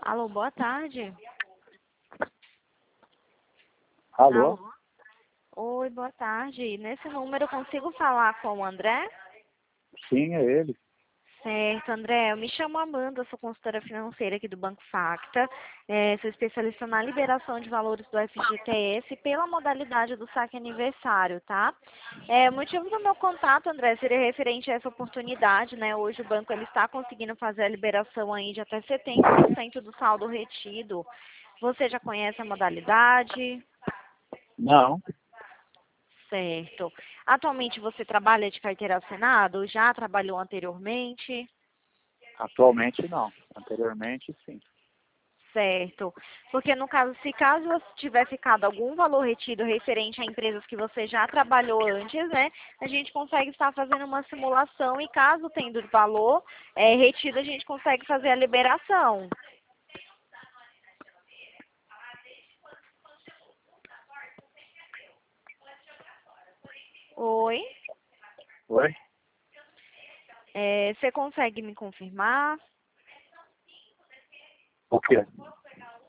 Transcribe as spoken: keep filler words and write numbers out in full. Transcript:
Alô, boa tarde. Alô? Alô? Oi, boa tarde. Nesse número eu consigo falar com o André? Sim, é ele. Certo, André. Eu me chamo Amanda, sou consultora financeira aqui do Banco Facta. É, sou especialista na liberação de valores do F G T S pela modalidade do saque aniversário, tá? É, o motivo do meu contato, André, seria referente a essa oportunidade, né? Hoje o banco ele está conseguindo fazer a liberação aí de até setenta por cento do saldo retido. Você já conhece a modalidade? Não, Certo. Atualmente você trabalha de carteira assinada ou já trabalhou anteriormente? atualmente não. Anteriormente, sim. Certo. Porque no caso, se caso tiver ficado algum valor retido referente a empresas que você já trabalhou antes, né, a gente consegue estar fazendo uma simulação e caso tendo valor é, retido, a gente consegue fazer a liberação. Oi? Oi? É, você consegue me confirmar? O quê?